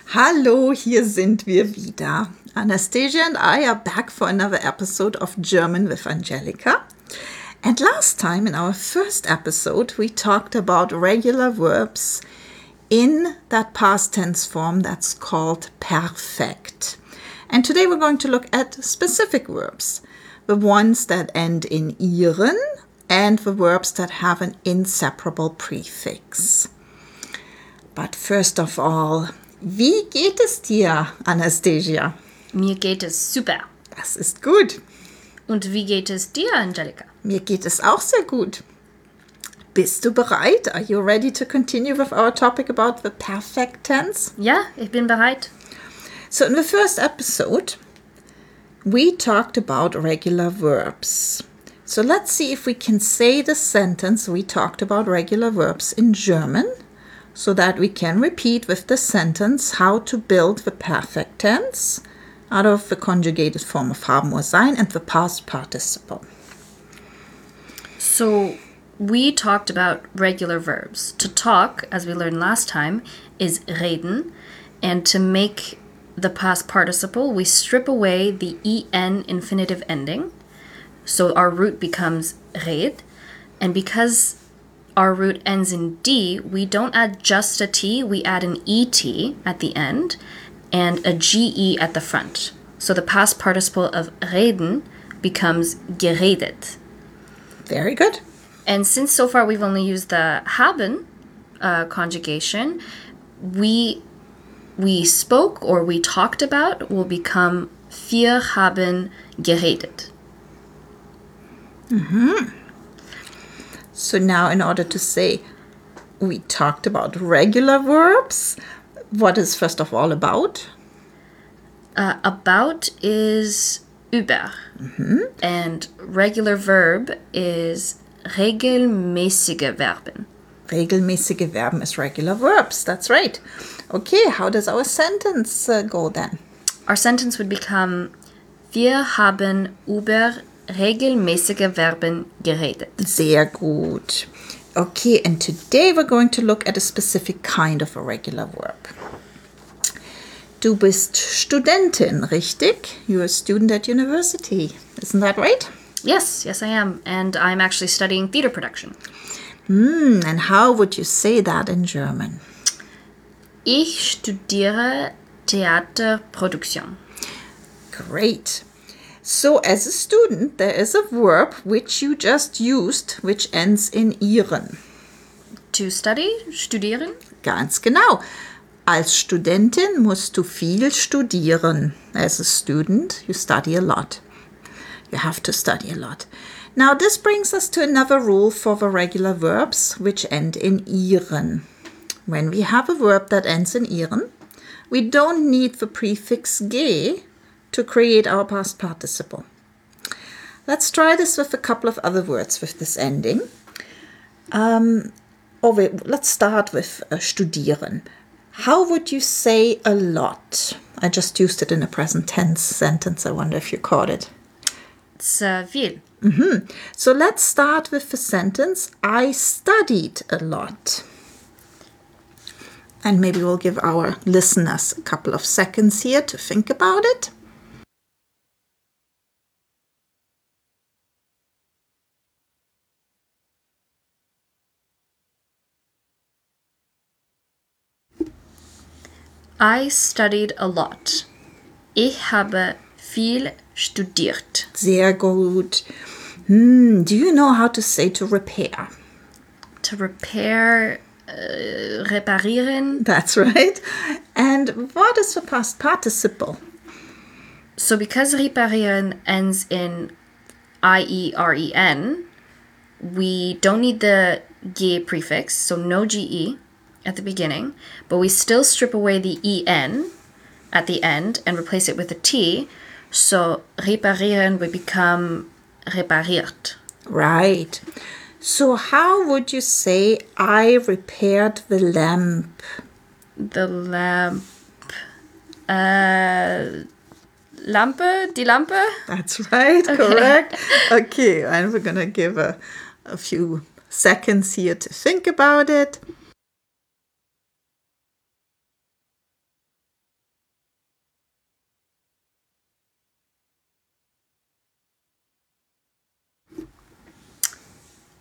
Hallo, hier sind wir wieder. Anastasia and I are back for another episode of German with Angelica. And last time, in our first episode, we talked about regular verbs in that past tense form that's called perfect. And today we're going to look at specific verbs, the ones that end in ieren and the verbs that have an inseparable prefix. But first of all, wie geht es dir, Anastasia? Mir geht es super. Das ist gut. Und wie geht es dir, Angelika? Mir geht es auch sehr gut. Bist du bereit? Are you ready to continue with our topic about the perfect tense? Ja, ich bin bereit. So in the first episode, we talked about regular verbs. So let's see if we can say the sentence we talked about regular verbs in German, so that we can repeat with the sentence how to build the perfect tense out of the conjugated form of haben or sein and the past participle. So we talked about regular verbs. To talk, as we learned last time, is reden. And to make the past participle, we strip away the en infinitive ending. So our root becomes red. And because our root ends in D, we don't add just a T, we add an ET at the end and a GE at the front. So the past participle of reden becomes geredet. Very good. And since so far we've only used the haben conjugation, we spoke or we talked about will become wir haben geredet. Mm-hmm. So now in order to say we talked about regular verbs, what is first of all about? About is über. Mm-hmm. And regular verb is regelmäßige Verben. Regelmäßige Verben is regular verbs, that's right. Okay, how does our sentence go then? Our sentence would become wir haben über regelmäßige Verben geredet. Sehr gut. Okay, and today we're going to look at a specific kind of a regular verb. Du bist Studentin, richtig? You're a student at university. Isn't that right? Yes, I am. And I'm actually studying theater production. And how would you say that in German? Ich studiere Theaterproduktion. Great. So as a student, there is a verb which you just used, which ends in ieren. To study, studieren? Ganz genau. Als Studentin musst du viel studieren. As a student, you study a lot. You have to study a lot. Now this brings us to another rule for the regular verbs which end in ieren. When we have a verb that ends in ieren, we don't need the prefix ge to create our past participle. Let's try this with a couple of other words with this ending. Let's start with studieren. How would you say a lot? I just used it in a present tense sentence. I wonder if you caught it. It's viel. Mm-hmm. So let's start with the sentence, I studied a lot. And maybe we'll give our listeners a couple of seconds here to think about it. I studied a lot. Ich habe viel studiert. Sehr gut. Do you know how to say to repair? To repair, reparieren. That's right. And what is the past participle? So because reparieren ends in ieren, we don't need the ge prefix, so no ge at the beginning, but we still strip away the en at the end and replace it with a t, so reparieren would become repariert. Right. So how would you say I repaired the lamp? The lamp. Lampe? Die Lampe? That's right, okay. Correct. Okay, and we're going to give a few seconds here to think about it.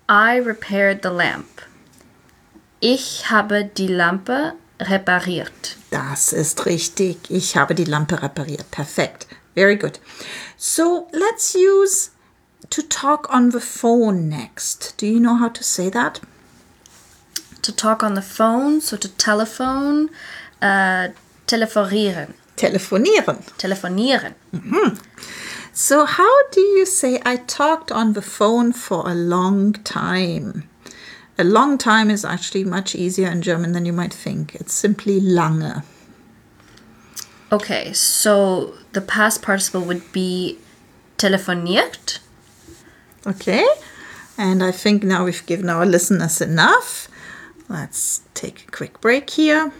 I repaired the lamp. Ich habe die Lampe repariert. Das ist richtig. Ich habe die Lampe repariert. Perfekt. Very good. So let's use to talk on the phone next. Do you know how to say that? To talk on the phone, so to telephone, telefonieren. Telefonieren. Telefonieren. So how do you say I talked on the phone for a long time? A long time is actually much easier in German than you might think. It's simply lange. Okay, so the past participle would be telefoniert. Okay, and I think now we've given our listeners enough. Let's take a quick break here.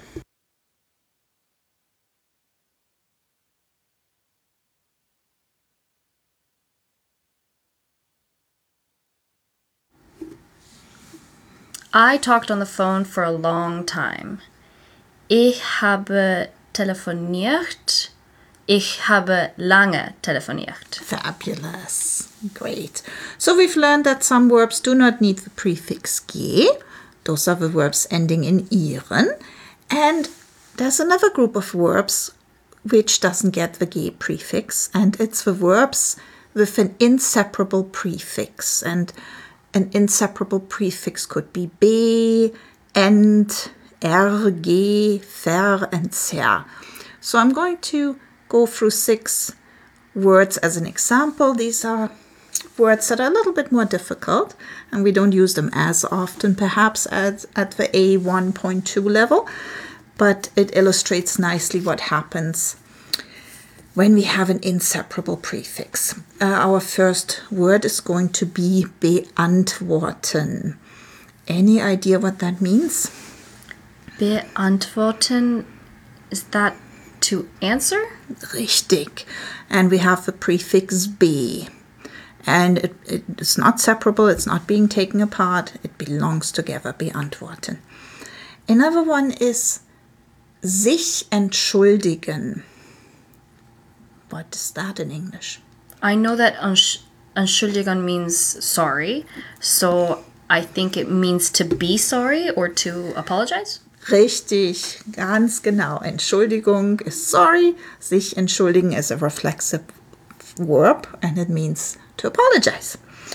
I talked on the phone for a long time. Ich habe telefoniert. Ich habe lange telefoniert. Fabulous. Great. So we've learned that some verbs do not need the prefix ge. Those are the verbs ending in ieren. And there's another group of verbs which doesn't get the ge prefix, and it's the verbs with an inseparable prefix. And an inseparable prefix could be be, end, ge, ver, and ser. So I'm going to go through 6 words as an example. These are words that are a little bit more difficult, and we don't use them as often perhaps as at the A1.2 level, but it illustrates nicely what happens when we have an inseparable prefix. Our first word is going to be beantworten. Any idea what that means? Beantworten, is that to answer? Richtig. And we have the prefix be. And it's not separable, it's not being taken apart, it belongs together, beantworten. Another one is sich entschuldigen. What is that in English? I know that entschuldigen means sorry, so I think it means to be sorry or to apologize. Richtig, ganz genau. Entschuldigung is sorry. Sich entschuldigen is a reflexive verb and it means to apologize.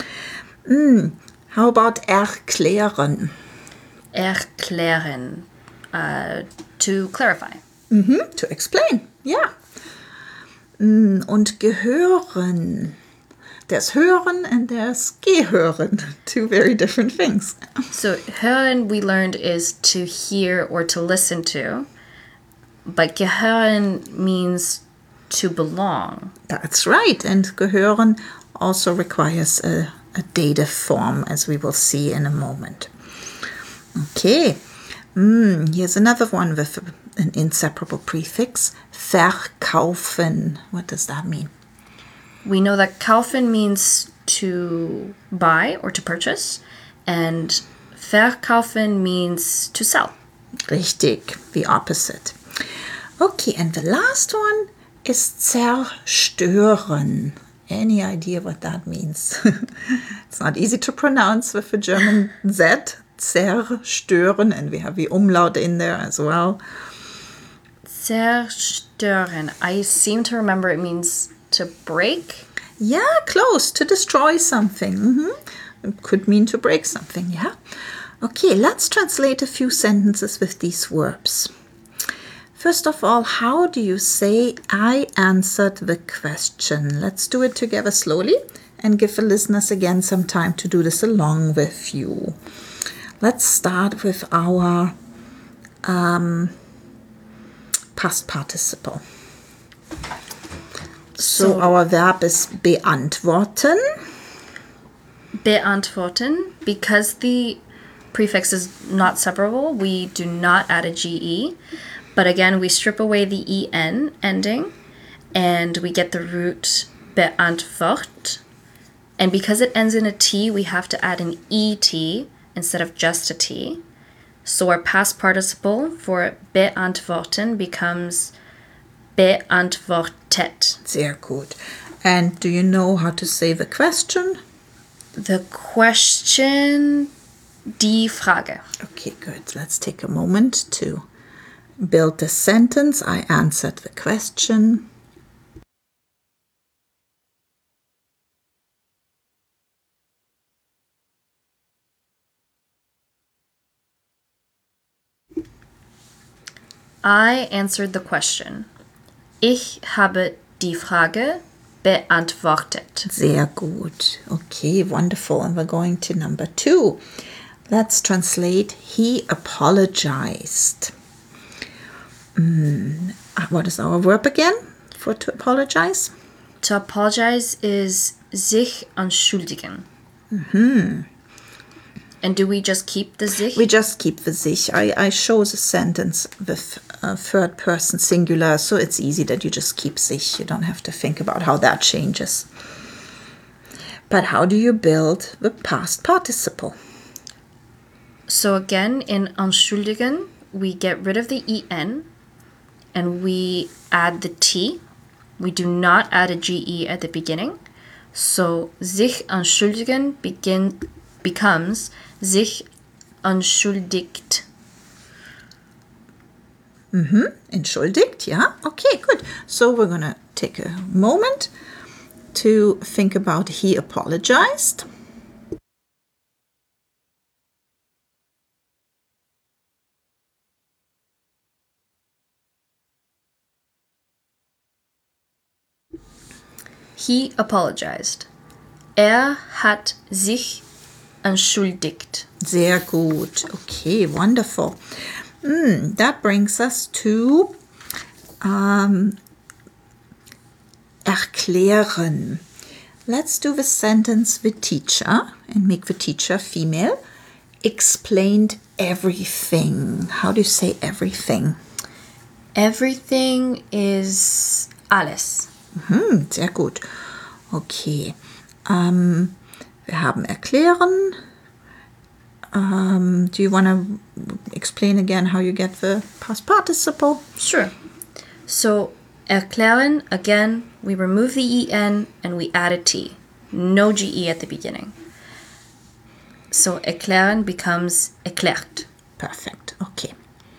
How about erklären? Erklären, to clarify. To explain, yeah. Und gehören. There's hören and there's gehören. 2 very different things. So hören, we learned, is to hear or to listen to, but gehören means to belong. That's right. And gehören also requires a dative form, as we will see in a moment. Okay. Here's another one with an inseparable prefix. Verkaufen. What does that mean? We know that kaufen means to buy or to purchase, and verkaufen means to sell. Richtig, the opposite. Okay, and the last one is zerstören. Any idea what that means? It's not easy to pronounce with the German Z. Zerstören, and we have the umlaut in there as well. Zerstören. I seem to remember it means to break. Yeah, close. To destroy something. It could mean to break something, yeah. Okay, let's translate a few sentences with these verbs. First of all, how do you say I answered the question? Let's do it together slowly and give the listeners again some time to do this along with you. Let's start with our past participle. So our verb is beantworten. Beantworten. Because the prefix is not separable, we do not add a GE. But again, we strip away the EN ending and we get the root beantwort. And because it ends in a T, we have to add an ET instead of just a T. So our past participle for beantworten becomes beantwortet. Sehr gut. And do you know how to say the question? The question, die Frage. Okay, good. Let's take a moment to build the sentence. I answered the question. I answered the question. Ich habe die Frage beantwortet. Sehr gut. Okay, wonderful. And we're going to number 2. Let's translate. He apologized. What is our verb again for to apologize? To apologize is sich entschuldigen. And do we just keep the sich? We just keep the sich. I show the sentence with third person singular, so it's easy that you just keep sich. You don't have to think about how that changes. But how do you build the past participle? So again, in entschuldigen, we get rid of the en and we add the t. We do not add a ge at the beginning. So sich entschuldigen becomes sich entschuldigt. Entschuldigt, yeah? Okay, good. So we're going to take a moment to think about he apologized. He apologized. Hat sich entschuldigt. Sehr gut. Okay, wonderful. That brings us to erklären. Let's do the sentence the teacher and make the teacher female explained everything. How do you say everything? Everything is alles. Sehr gut. Okay. Wir haben erklären. Do you want to explain again how you get the past participle? Sure. So erklären, again, we remove the en and we add a t. No ge at the beginning. So erklären becomes erklärt. Perfect. Okay.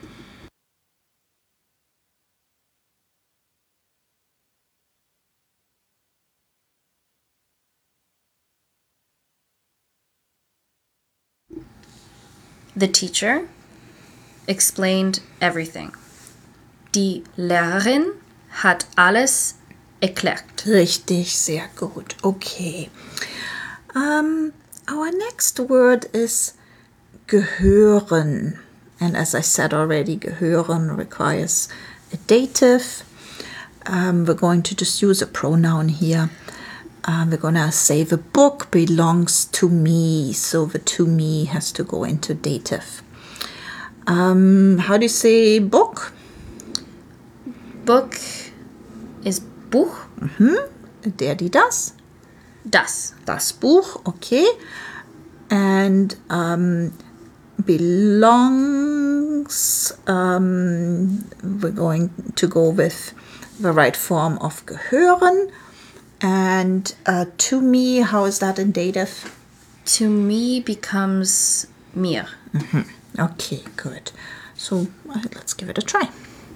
The teacher explained everything. Die Lehrerin hat alles erklärt. Richtig, sehr gut. Okay. Our next word is gehören. And as I said already, gehören requires a dative. We're going to just use a pronoun here. We're going to say the book belongs to me. So the to me has to go into dative. How do you say book? Book is Buch. Der, die, das. Das. Das Buch, okay. And belongs, we're going to go with the right form of gehören. And to me, how is that in dative? To me becomes mir. Okay, good. So let's give it a try.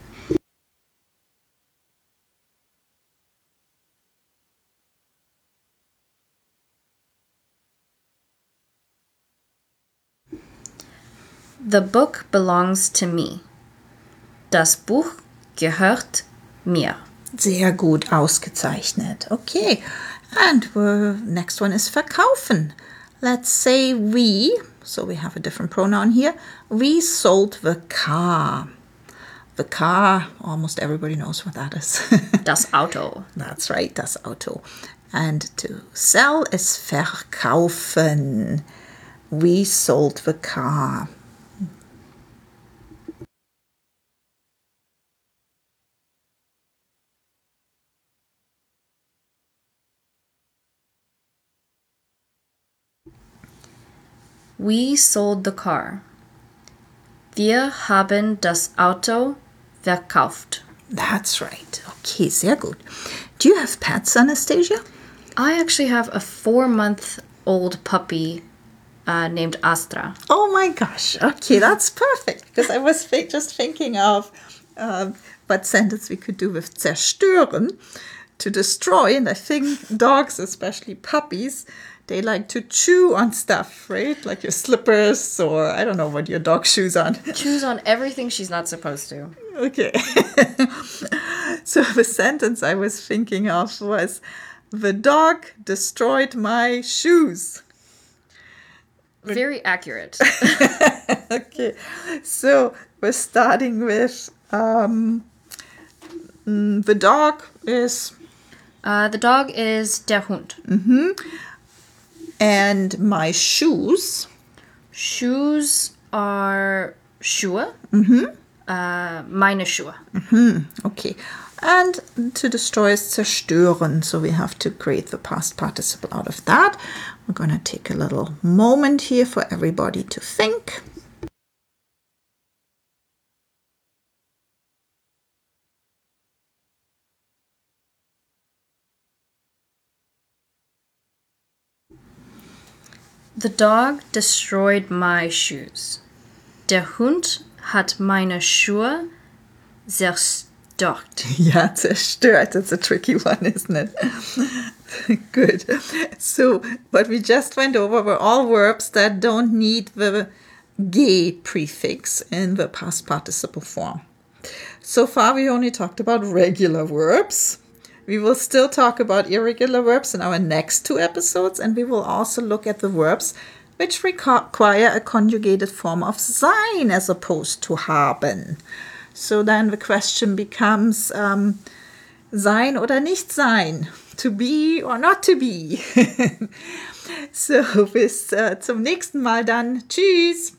The book belongs to me. Das Buch gehört mir. Sehr gut, ausgezeichnet. Okay, and the next one is verkaufen. Let's say we, so we have a different pronoun here, we sold the car. The car, almost everybody knows what that is. Das Auto. That's right, das Auto. And to sell is verkaufen. We sold the car. We sold the car. Wir haben das Auto verkauft. That's right. Okay, sehr gut. Do you have pets, Anastasia? I actually have a 4-month-old old puppy named Astra. Oh my gosh. Okay, that's perfect. Because I was just thinking of what sentence we could do with zerstören, to destroy. And I think dogs, especially puppies, they like to chew on stuff, right? Like your slippers, or I don't know what your dog chews on. Chews on everything she's not supposed to. Okay. So the sentence I was thinking of was, the dog destroyed my shoes. Very accurate. Okay. So we're starting with the dog is... The dog is der Hund. And my shoes. Shoes are Schuhe. Meine Schuhe. Okay. And to destroy is zerstören. So we have to create the past participle out of that. We're going to take a little moment here for everybody to think. The dog destroyed my shoes. Der Hund hat meine Schuhe zerstört. Yeah, zerstört. That's a tricky one, isn't it? Good. So what we just went over were all verbs that don't need the ge prefix in the past participle form. So far we only talked about regular verbs. We will still talk about irregular verbs in our next 2 episodes, and we will also look at the verbs which require a conjugated form of sein as opposed to haben. So then the question becomes sein oder nicht sein, to be or not to be. So bis zum nächsten Mal dann. Tschüss!